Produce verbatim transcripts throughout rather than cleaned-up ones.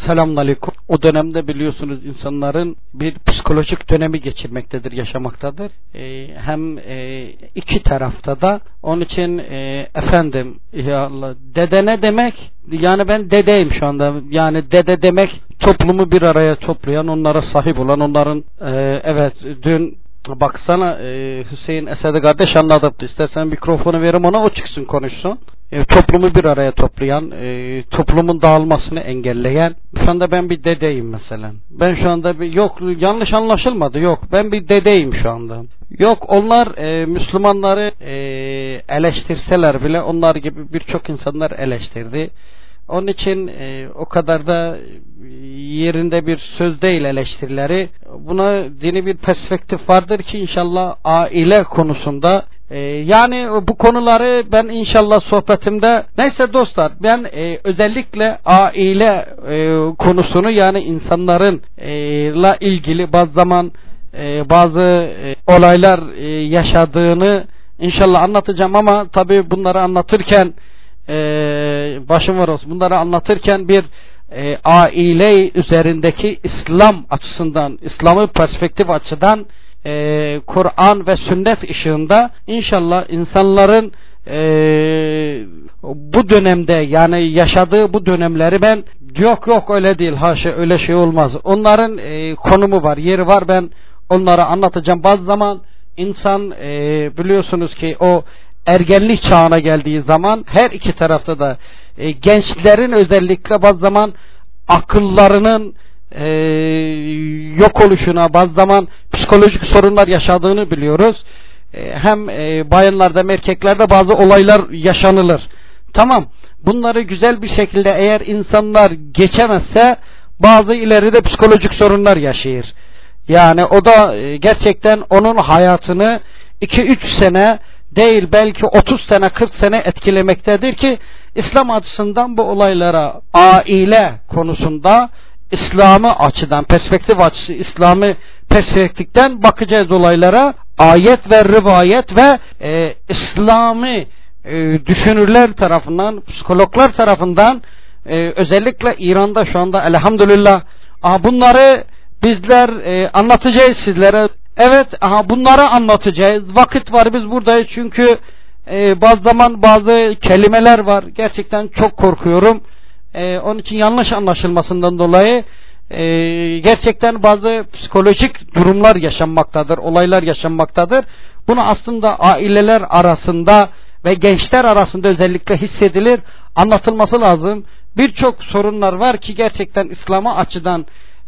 Selamünaleyküm. O dönemde biliyorsunuz insanların bir psikolojik dönemi geçirmektedir, yaşamaktadır. Ee, hem e, iki tarafta da. Onun için e, efendim ya Allah, dede ne demek? Yani ben dedeyim şu anda. Yani dede demek toplumu bir araya toplayan, onlara sahip olan, onların e, evet dün baksana e, Hüseyin Esed'i kardeş anladı. İstersen mikrofonu verim ona, o çıksın konuşsun. E, toplumu bir araya toplayan, e, toplumun dağılmasını engelleyen. Şu anda ben bir dedeyim mesela. Ben şu anda bir, yok yanlış anlaşılmadı, yok ben bir dedeyim şu anda. Yok onlar e, Müslümanları e, eleştirseler bile onlar gibi birçok insanlar eleştirdi. Onun için e, o kadar da yerinde bir söz değil eleştirileri. Buna dini bir perspektif vardır ki inşallah aile konusunda e, yani bu konuları ben inşallah sohbetimde, neyse dostlar, ben e, özellikle aile e, konusunu, yani insanların e, la ilgili bazı zaman e, bazı e, olaylar e, yaşadığını inşallah anlatacağım ama tabii bunları anlatırken Ee, başım var olsun. Bunları anlatırken bir e, aile üzerindeki İslam açısından, İslam'ı perspektif açıdan e, Kur'an ve sünnet ışığında inşallah insanların e, bu dönemde, yani yaşadığı bu dönemleri ben yok yok öyle değil, haşa öyle şey olmaz. Onların e, konumu var, yeri var, ben onları anlatacağım. Bazı zaman insan e, biliyorsunuz ki o ergenlik çağına geldiği zaman her iki tarafta da e, gençlerin özellikle bazı zaman akıllarının e, yok oluşuna, bazı zaman psikolojik sorunlar yaşadığını biliyoruz. E, hem e, bayanlarda hem erkeklerde bazı olaylar yaşanılır. Tamam, bunları güzel bir şekilde eğer insanlar geçemezse bazı ileride psikolojik sorunlar yaşayır. Yani o da e, gerçekten onun hayatını iki üç sene değil belki otuz sene kırk sene etkilemektedir ki İslam açısından bu olaylara aile konusunda İslam'ı açıdan, perspektif açısı, İslam'ı perspektiften bakacağız olaylara. Ayet ve rivayet ve e, İslam'ı e, düşünürler tarafından, psikologlar tarafından e, özellikle İran'da şu anda elhamdülillah aha, bunları bizler e, anlatacağız sizlere. Evet, aha bunları anlatacağız. Vakit var, biz buradayız çünkü e, bazı zaman bazı kelimeler var. Gerçekten çok korkuyorum. E, onun için yanlış anlaşılmasından dolayı e, gerçekten bazı psikolojik durumlar yaşanmaktadır, olaylar yaşanmaktadır. Bunu aslında aileler arasında ve gençler arasında özellikle hissedilir, anlatılması lazım. Birçok sorunlar var ki gerçekten İslam'a açıdan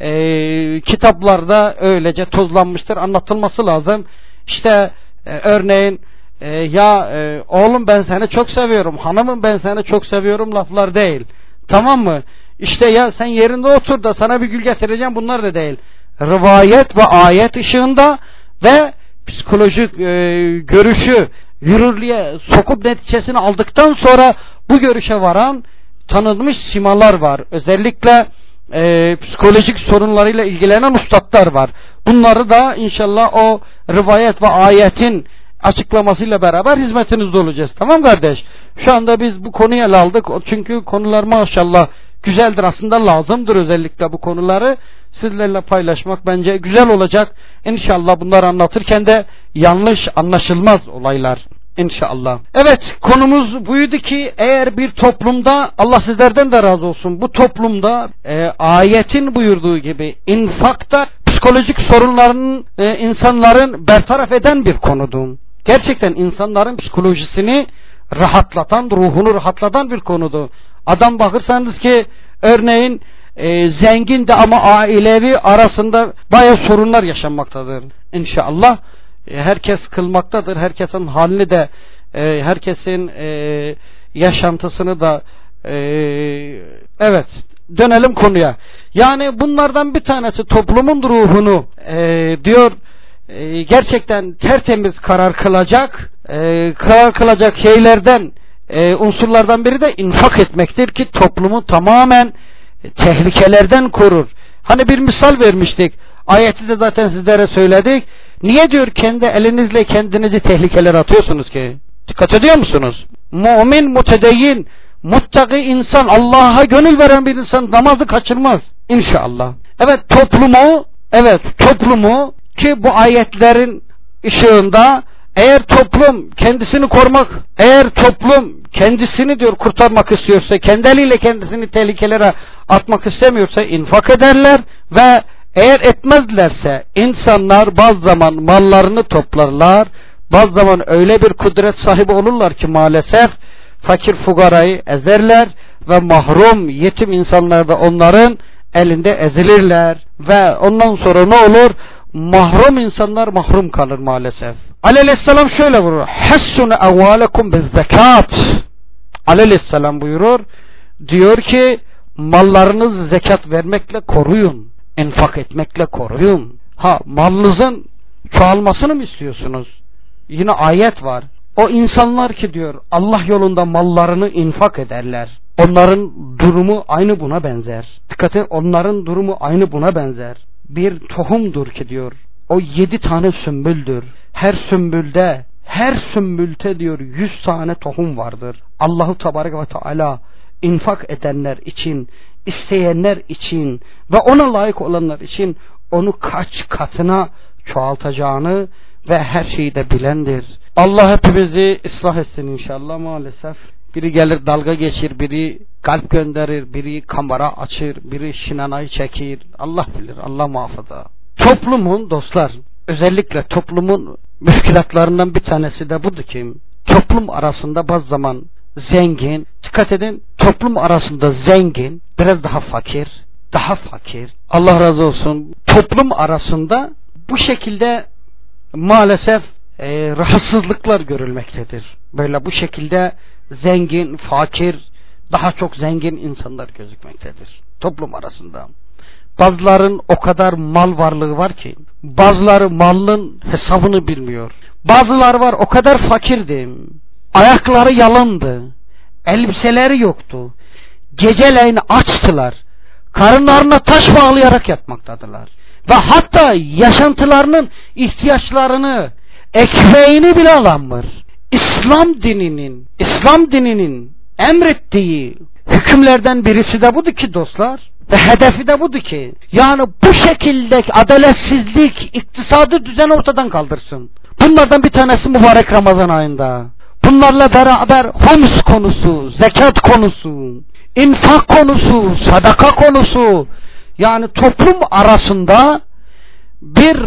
E, kitaplarda öylece tozlanmıştır, anlatılması lazım. İşte e, örneğin e, ya e, oğlum ben seni çok seviyorum, hanımım ben seni çok seviyorum laflar değil, tamam mı? İşte ya sen yerinde otur da sana bir gül getireceğim, bunlar da değil. Rivayet ve ayet ışığında ve psikolojik e, görüşü yürürlüğe sokup neticesini aldıktan sonra bu görüşe varan tanınmış simalar var. Özellikle Ee, psikolojik sorunlarıyla ilgilenen ustadlar var. Bunları da inşallah o rivayet ve ayetin açıklamasıyla beraber hizmetinizde olacağız. Tamam kardeş? Şu anda biz bu konuyu ele aldık. Çünkü konular maşallah güzeldir, aslında lazımdır özellikle bu konuları sizlerle paylaşmak bence güzel olacak. İnşallah bunları anlatırken de yanlış anlaşılmaz olaylar. İnşallah. Evet, konumuz buydu ki eğer bir toplumda, Allah sizlerden de razı olsun, bu toplumda e, ayetin buyurduğu gibi infakta psikolojik sorunların e, insanların bertaraf eden bir konudur. Gerçekten insanların psikolojisini rahatlatan, ruhunu rahatlatan bir konudur. Adam bakırsanız ki örneğin e, zengin de ama ailevi arasında bayağı sorunlar yaşanmaktadır. İnşallah. Herkes kılmaktadır. Herkesin halini de, e, herkesin e, yaşantısını da e, evet, dönelim konuya. Yani bunlardan bir tanesi toplumun ruhunu e, diyor e, gerçekten tertemiz karar kılacak e, karar kılacak şeylerden e, unsurlardan biri de infak etmektir ki toplumu tamamen tehlikelerden korur. Hani bir misal vermiştik. Ayeti de zaten sizlere söyledik. Niye diyor kendi elinizle kendinizi tehlikelere atıyorsunuz ki? Dikkat ediyor musunuz? Mümin, mutedeyyin, muttaki insan, Allah'a gönül veren bir insan namazı kaçırmaz inşallah. Evet, toplumu, evet toplumu ki bu ayetlerin ışığında eğer toplum kendisini korumak, eğer toplum kendisini diyor kurtarmak istiyorsa, kendi eliyle kendisini tehlikelere atmak istemiyorsa infak ederler ve eğer etmezlerse insanlar bazı zaman mallarını toplarlar, bazı zaman öyle bir kudret sahibi olurlar ki maalesef fakir fugarayı ezerler ve mahrum yetim insanlar da onların elinde ezilirler ve ondan sonra ne olur? Mahrum insanlar mahrum kalır maalesef. Aleyhisselam şöyle buyurur: "Hassunu evvalekum bizzekat." Aleyhisselam buyurur, diyor ki mallarınızı zekat vermekle koruyun, infak etmekle koruyun. Ha, malınızın çoğalmasını mı istiyorsunuz? Yine ayet var. O insanlar ki diyor Allah yolunda mallarını infak ederler, onların durumu aynı buna benzer. Dikkat et, onların durumu aynı buna benzer. Bir tohumdur ki diyor, o yedi tane sümbüldür. Her sümbülde, her sümbülte diyor yüz tane tohum vardır. Allahu Tebarek ve Teala infak edenler için, isteyenler için ve ona layık olanlar için onu kaç katına çoğaltacağını ve her şeyi de bilendir. Allah hepimizi ıslah etsin inşallah. Maalesef biri gelir dalga geçir, biri kalp gönderir, biri kamera açır, biri şinanayı çekir. Allah bilir, Allah muhafaza. Toplumun dostlar, özellikle toplumun müşkilatlarından bir tanesi de budur ki toplum arasında bazı zaman zengin, dikkat edin, toplum arasında zengin biraz daha fakir, daha fakir, Allah razı olsun, toplum arasında bu şekilde maalesef e, rahatsızlıklar görülmektedir. Böyle bu şekilde zengin, fakir, daha çok zengin insanlar gözükmektedir toplum arasında. Bazıların o kadar mal varlığı var ki bazıları malın hesabını bilmiyor. Bazıları var o kadar fakirdi, ayakları yalındı, elbiseleri yoktu, geceleyin açtılar, karınlarına taş bağlayarak yatmaktadırlar ve hatta yaşantılarının ihtiyaçlarını, ekmeğini bile alamır. İslam dininin, İslam dininin emrettiği hükümlerden birisi de budur ki dostlar, ve hedefi de budur ki yani bu şekildeki adaletsizlik, iktisadi düzen ortadan kaldırsın. Bunlardan bir tanesi mübarek Ramazan ayında. Bunlarla beraber hums konusu, zekat konusu, infak konusu, sadaka konusu, yani toplum arasında bir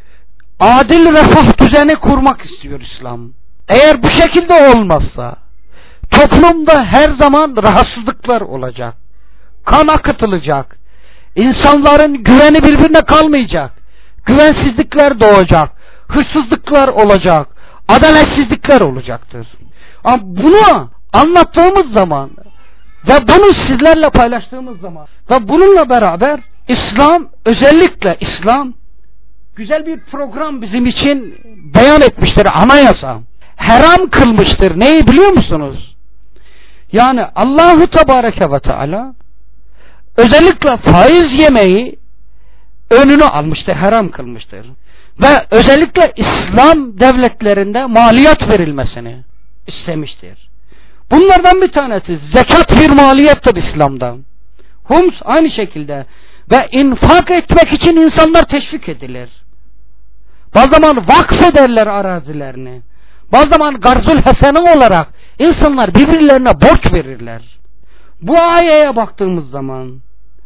adil refah düzeni kurmak istiyor İslam. Eğer bu şekilde olmazsa toplumda her zaman rahatsızlıklar olacak, kan akıtılacak, insanların güveni birbirine kalmayacak, güvensizlikler doğacak, hırsızlıklar olacak, adaletsizlikler olacaktır. Ama bunu anlattığımız zaman ve bunu sizlerle paylaştığımız zaman ve bununla beraber İslam, özellikle İslam güzel bir program bizim için beyan etmiştir, anayasa. Haram kılmıştır. Neyi biliyor musunuz? Yani Allahu Tebareke ve Teala özellikle faiz yemeyi önünü almıştır, haram kılmıştır. Ve özellikle İslam devletlerinde maliyet verilmesini istemiştir. Bunlardan bir tanesi zekat, bir maliyettir İslam'da. Hums aynı şekilde ve infak etmek için insanlar teşvik edilir. Bazı zaman vakfederler arazilerini. Bazı zaman garzul hasene olarak insanlar birbirlerine borç verirler. Bu ayeye baktığımız zaman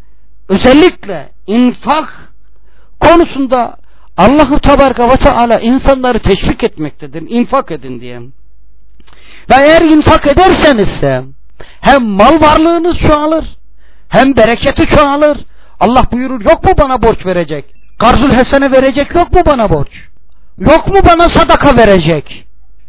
özellikle infak konusunda Allah-u Tebareke ve Teala insanları teşvik etmektedir. İnfak edin diye. Ve eğer infak ederseniz de hem mal varlığınız çoğalır, hem bereketi çoğalır. Allah buyurur, yok mu bana borç verecek? Garzul hasene verecek, yok mu bana borç? Yok mu bana sadaka verecek?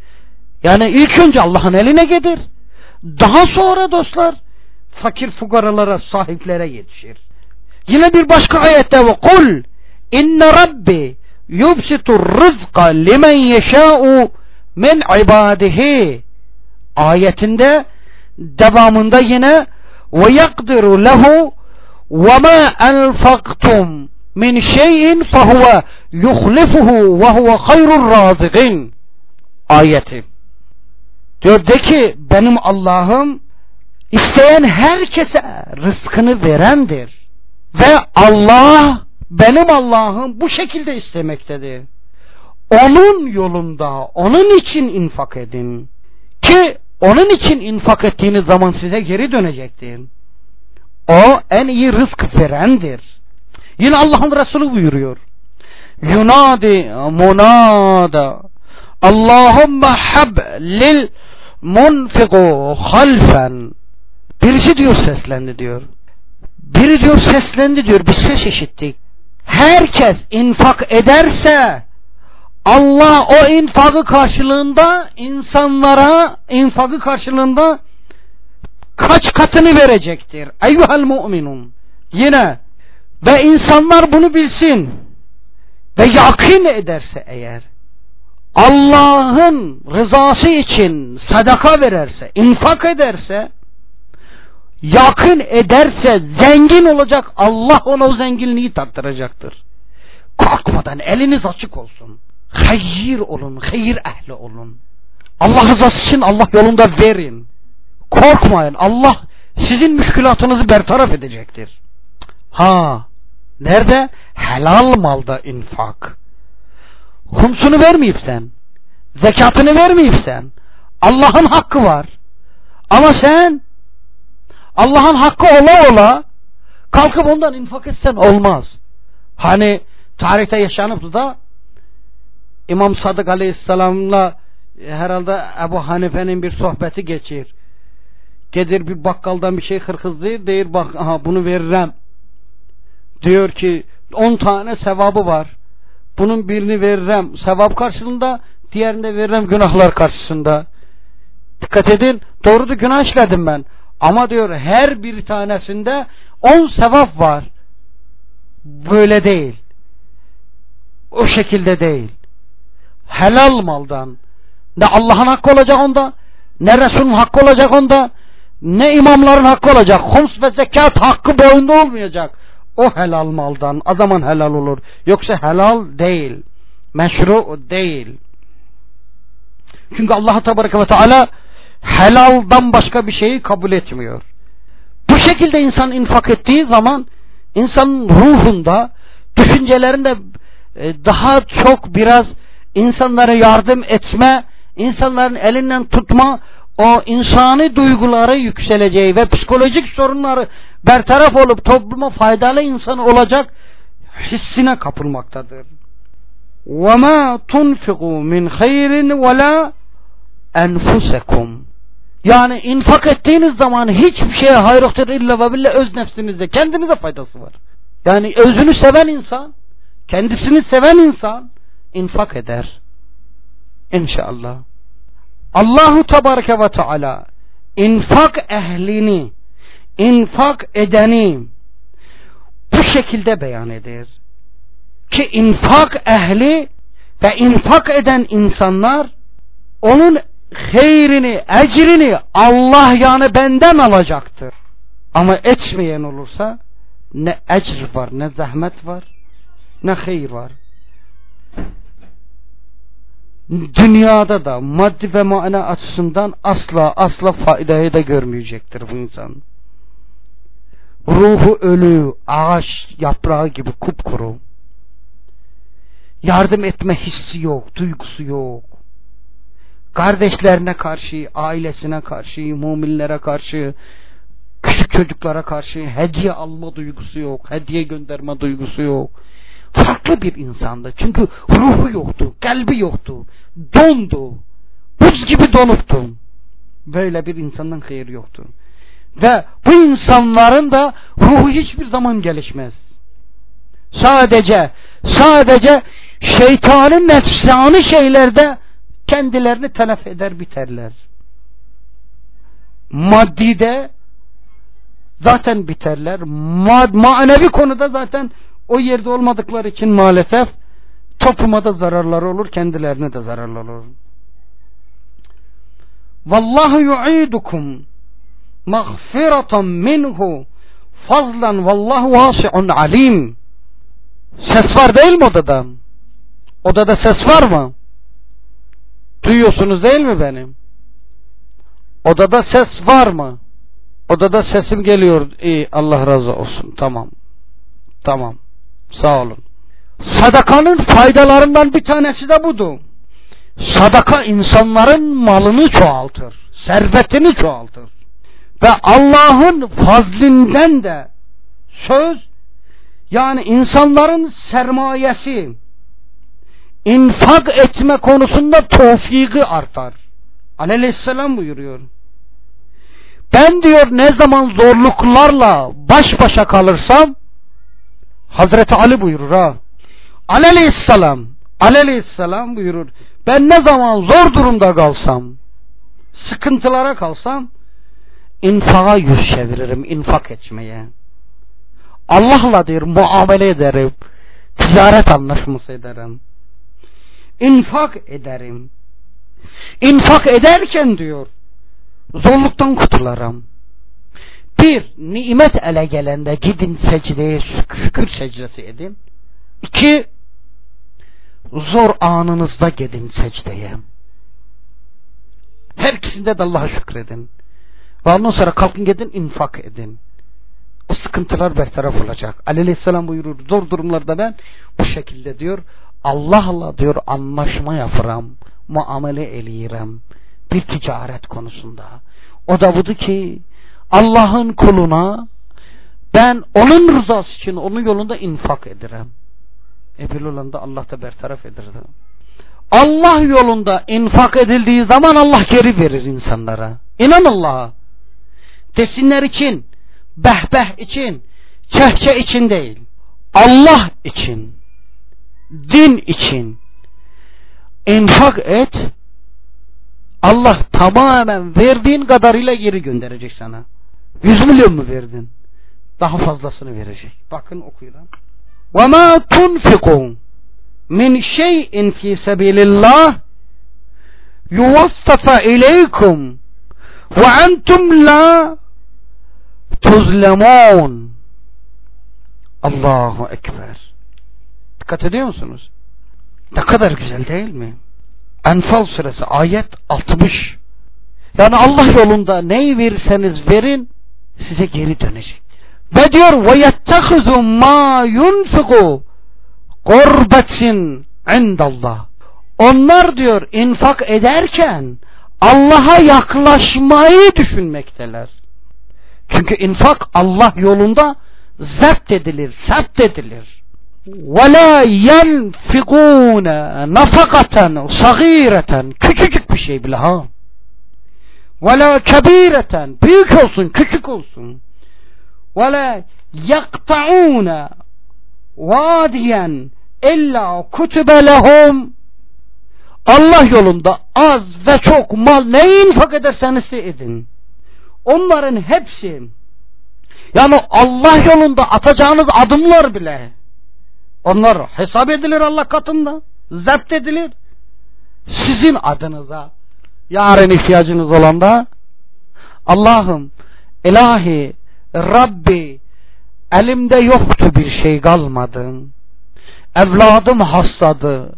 Yani ilk önce Allah'ın eline gelir. Daha sonra dostlar fakir fukaralara, sahiplere yetişir. Yine bir başka ayette ve kul inne rabbi yubsitur rızqa limen yeşâ'u min ibadihi ayetinde devamında yine ve yakdiru lehu ve ma enfaktum min şeyin fehuve yuhlifuhu ve huve hayrur razıgin ayeti. Diyor de ki benim Allah'ım İsteyen herkese rızkını verendir. Ve Allah, benim Allah'ım bu şekilde istemektedir. Onun yolunda, onun için infak edin. Ki onun için infak ettiğiniz zaman size geri dönecektir. O en iyi rızk verendir. Yine Allah'ın Resulü buyuruyor. Yunadi munada Allahümme hab lil munfiqu halfen. Birisi diyor seslendi diyor. Biri diyor seslendi diyor. Bir ses işittik. Herkes infak ederse Allah o infakı karşılığında insanlara infakı karşılığında kaç katını verecektir. Eyyuhel mu'minun. Yine ve insanlar bunu bilsin ve yakın ederse eğer Allah'ın rızası için sadaka vererse, infak ederse, yakın ederse zengin olacak, Allah ona o zenginliği tattıracaktır. Korkmadan eliniz açık olsun. Hayır olun, hayır ehli olun. Allah rızası için Allah yolunda verin. Korkmayın, Allah sizin müşkülatınızı bertaraf edecektir. Ha, nerede? Helal malda infak. Humsunu vermeyip sen, zekatını vermeyip sen, Allah'ın hakkı var. Ama sen Allah'ın hakkı ola ola kalkıp ondan infak etsen olmaz. Hani tarihte yaşanıptı da İmam Sadık Aleyhisselam'la herhalde Ebu Hanife'nin bir sohbeti geçir. Gelir bir bakkaldan bir şey hırkızlıyor, deyir bak aha bunu veririm. Diyor ki on tane sevabı var. Bunun birini veririm sevap karşılığında, diğerini de veririm günahlar karşısında. Dikkat edin, doğrudur günah işledim ben. Ama diyor her bir tanesinde on sevap var. Böyle değil. O şekilde değil. Helal maldan. Ne Allah'ın hakkı olacak onda, ne Resul'ün hakkı olacak onda, ne imamların hakkı olacak. Hums ve zekat hakkı boyunda olmayacak. O helal maldan. O zaman helal olur. Yoksa helal değil. Meşru değil. Çünkü Allah Tebareke ve Teala helaldan başka bir şeyi kabul etmiyor. Bu şekilde insan infak ettiği zaman insanın ruhunda, düşüncelerinde daha çok biraz insanlara yardım etme, insanların elinden tutma, o insani duyguları yükseleceği ve psikolojik sorunları bertaraf olup topluma faydalı insan olacak hissine kapılmaktadır. وَمَا تُنْفِقُوا مِنْ خَيْرٍ وَلَا أَنْفُسَكُمْ. Yani infak ettiğiniz zaman hiçbir şeye hayır yoktur illa ve billah öz nefsinizde, kendinize faydası var. Yani özünü seven insan, kendisini seven insan infak eder. İnşallah. Allahu Tebareke ve Teala infak ehlini, infak edeni bu şekilde beyan eder. Ki infak ehli ve infak eden insanlar onun hayrini, ecrini Allah yani benden alacaktır. Ama etmeyen olursa ne ecr var, ne zahmet var, ne hayır var. Dünyada da maddi ve mana açısından asla asla faydayı da görmeyecektir bu insan. Ruhu ölü, ağaç yaprağı gibi kupkuru. Yardım etme hissi yok, duygusu yok. Kardeşlerine karşı, ailesine karşı, müminlere karşı, küçük çocuklara karşı hediye alma duygusu yok, hediye gönderme duygusu yok. Farklı bir insandı. Çünkü ruhu yoktu, kalbi yoktu, dondu, buz gibi donuptu. Böyle bir insandan hayır yoktu. Ve bu insanların da ruhu hiçbir zaman gelişmez. Sadece, sadece şeytanın nefsani şeylerde kendilerini telef eder biterler. Maddide zaten biterler. Ma- manevi konuda zaten o yerde olmadıkları için maalesef topluma da zararları olur, kendilerine de zararları olur. Vallahu yu'idukum mağfiratan minhu fazlan vallahu vasi'un alim. Ses var değil mi odada? Odada ses var mı? Duyuyorsunuz değil mi benim? Odada ses var mı? Odada sesim geliyor. İyi, Allah razı olsun. Tamam. Tamam. Sağ olun. Sadakanın faydalarından bir tanesi de budur. Sadaka insanların malını çoğaltır. Servetini çoğaltır. Ve Allah'ın fazlinden de söz, yani insanların sermayesi, infak etme konusunda tevfiki artar. Aleyhisselam buyuruyor. Ben diyor ne zaman zorluklarla baş başa kalırsam, Hazreti Ali buyurur ha. Aleyhisselam, Aleyhisselam buyurur. Ben ne zaman zor durumda kalsam, sıkıntılara kalsam, infaka yüz çeviririm, infak etmeye. Allah'la diyor muamele ederim, ticaret anlaşması ederim, infak ederim. İnfak ederken diyor zorluktan kurtularım. Bir, nimet ele gelende gidin secdeye, şükür secdesi edin. İki, zor anınızda gidin secdeye. Her ikisinde de Allah'a şükredin. Ve ondan sonra kalkın gidin infak edin. O sıkıntılar bertaraf olacak. Aleyhisselam buyurur, zor durumlarda ben bu şekilde diyor Allah'la diyor anlaşma yaparım, muamele eleyirem bir ticaret konusunda. O da budur ki Allah'ın kuluna ben onun rızası için onun yolunda infak ederim. E böyle olanda Allah da bertaraf edirdi. Allah yolunda infak edildiği zaman Allah geri verir insanlara. İnan Allah'a. Desinler için, behbeh için, çehçe için değil. Allah için, din için infak et. Allah tamamen verdiğin kadarıyla geri gönderecek sana. Yüz milyon mu verdin? Daha fazlasını verecek. Bakın okuyalım. وَمَا تُنْفِقُونَ مِنْ شَيْءٍ فِي سَبِيلِ اللّٰهِ يُوَسَّفَ إِلَيْكُمْ وَأَنْتُمْ لَا تُظْلَمُونَ. Allahu Ekber. Dikkat ediyor musunuz? Ne kadar güzel değil mi? Enfal suresi ayet altmış. Yani Allah yolunda neyi verirseniz verin size geri dönecek. Ve diyor وَيَتَّخِذُ مَا يُنْفِقُ قُرْبَةٍ عِنْدَ اللّٰهِ. Onlar diyor infak ederken Allah'a yaklaşmayı düşünmekteler. Çünkü infak Allah yolunda zapt edilir, sapt edilir. وَلَا يَنْفِقُونَ نَفَقَةً صَغِيرَةً. Küçücük bir şey bile ha. وَلَا كَبِيرَةً. Büyük olsun, küçük olsun. وَلَا يَقْطَعُونَ وَادِيًا اِلَّا كُتُبَ لَهُمْ. Allah yolunda az ve çok mal neyi infak ederseniz edin. Onların hepsi, yani Allah yolunda atacağınız adımlar bile, onlar hesap edilir Allah katında, zapt edilir. Sizin adınıza yarın ihtiyacınız olanda Allah'ım, ilahi, Rabbi, elimde yoktu bir şey kalmadı. Evladım hastadı.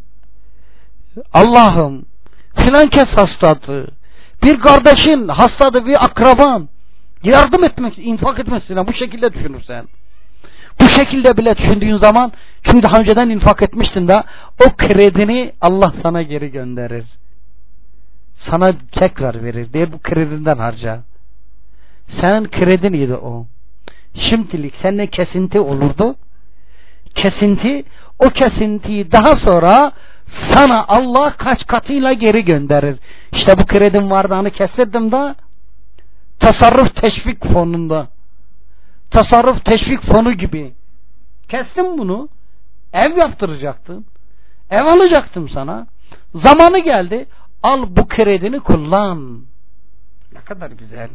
Allah'ım, filan kes hastadı. Bir kardeşin hastadı, bir akraban. Yardım etmek, infak etmesine bu şekilde düşünürsen. Bu şekilde bile düşündüğün zaman, çünkü daha önceden infak etmiştin de o kredini Allah sana geri gönderir. Sana tekrar verir diye bu kredinden harca. Senin krediniydi o. Şimdilik seninle kesinti olurdu. Kesinti, o kesintiyi daha sonra sana Allah kaç katıyla geri gönderir. İşte bu kredim vardı, hani kestirdim de tasarruf teşvik fonunda. Tasarruf teşvik fonu gibi. Kestim bunu. Ev yaptıracaktım. Ev alacaktım sana. Zamanı geldi. Al bu kredini kullan. Ne kadar güzel.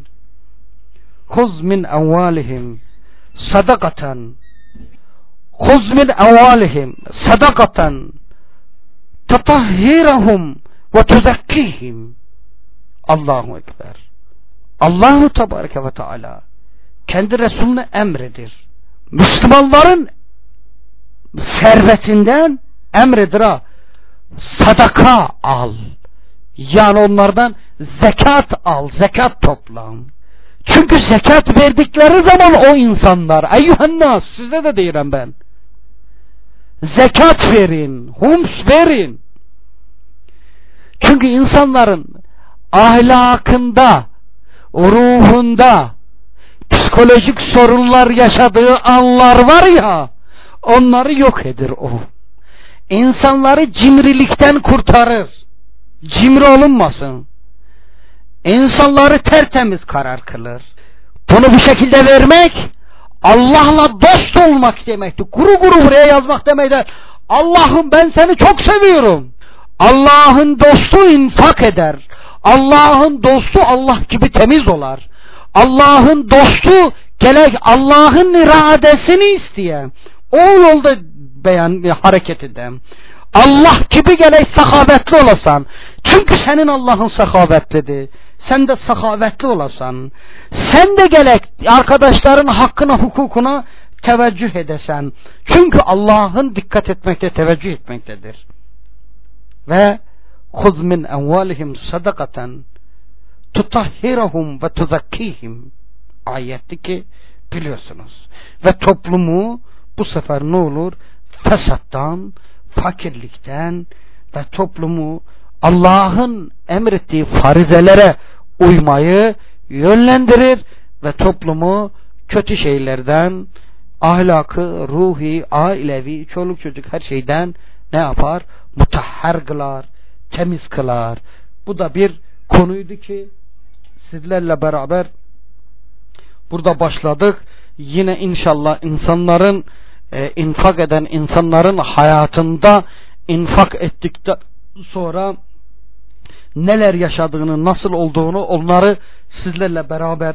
Huz min evvalihim sadakaten. Huz min evvalihim sadakaten tatahhirahum ve tuzakkihim. Allahu Ekber. Allahu Tebareke ve Teala kendi Resulüne emredir. Müslümanların servetinden emredir ha. Sadaka al. Yani onlardan zekat al. Zekat topla. Çünkü zekat verdikleri zaman o insanlar, eyyühennas, size de deyirəm ben, zekat verin, hums verin. Çünkü insanların ahlakında, ruhunda psikolojik sorunlar yaşadığı anlar var ya, onları yok edir o. İnsanları cimrilikten kurtarır. Cimri olunmasın. İnsanları tertemiz karar kılır. Bunu bu şekilde vermek Allah'la dost olmak demektir. Kuru kuru buraya yazmak demektir. Allah'ım ben seni çok seviyorum. Allah'ın dostu infak eder. Allah'ın dostu Allah gibi temiz olar. Allah'ın dostu gerek Allah'ın iradesini isteye. O yolda beyan hareket eder. Allah gibi gerek sakavetli olasan. Çünkü senin Allah'ın sakavetlidir. Sen de sakavetli olasan. Sen de gerek arkadaşların hakkına, hukukuna teveccüh edesen. Çünkü Allah'ın dikkat etmekte, teveccüh etmektedir. Ve خُذْ مِنْ اَنْوَالِهِمْ صَدَقَةً تُطَهِّرَهُمْ وَتُزَكِّيهِمْ ayetti ki biliyorsunuz. Ve toplumu bu sefer ne olur? Fesattan, fakirlikten ve toplumu Allah'ın emrettiği farizelere uymayı yönlendirir ve toplumu kötü şeylerden, ahlakı, ruhi, ailevi, çoluk çocuk her şeyden ne yapar? Mutahhar kılar, temiz kılar. Bu da bir konuydu ki sizlerle beraber burada başladık. Yine inşallah insanların e, infak eden insanların hayatında infak ettikten sonra neler yaşadığını, nasıl olduğunu, onları sizlerle beraber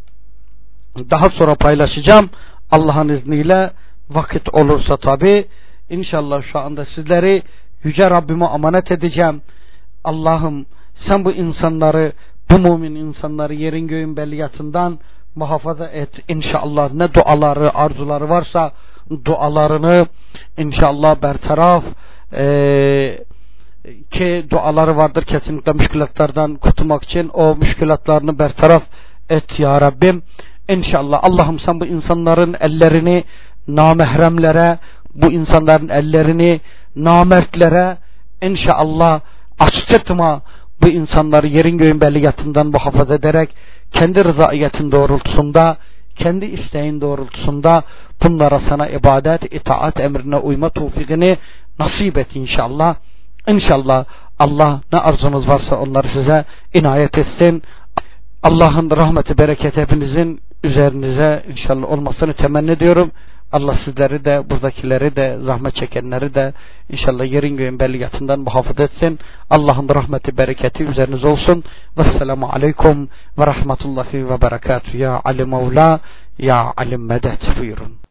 daha sonra paylaşacağım. Allah'ın izniyle, vakit olursa tabi. İnşallah şu anda sizleri Yüce Rabbime emanet edeceğim. Allah'ım sen bu insanları, bu mümin insanları yerin göğün belliyatından muhafaza et. İnşallah ne duaları, arzuları varsa dualarını inşallah bertaraf eee ki duaları vardır kesinlikle müşkülatlardan kurtulmak için, o müşkülatlarını bertaraf et ya Rabbim. İnşallah Allah'ım sen bu insanların ellerini namahremlere, bu insanların ellerini namertlere inşallah açtırtma. Bu insanları yerin göğün belliyatından muhafaza ederek kendi rızaiyetin doğrultusunda, kendi isteğin doğrultusunda bunlara sana ibadet, itaat emrine uyma tevfikini nasip et inşallah. İnşallah Allah ne arzunuz varsa onları size inayet etsin. Allah'ın rahmeti, bereketi hepinizin üzerinize inşallah olmasını temenni ediyorum. Allah sizleri de, buradakileri de, zahmet çekenleri de inşallah yerin göğün belliyatından muhafaza etsin. Allah'ın rahmeti, bereketi üzerinize olsun. Vesselamu aleyküm ve rahmetullahi ve berekatuhu. Ya Ali Mevla, ya Ali Medet, buyurun.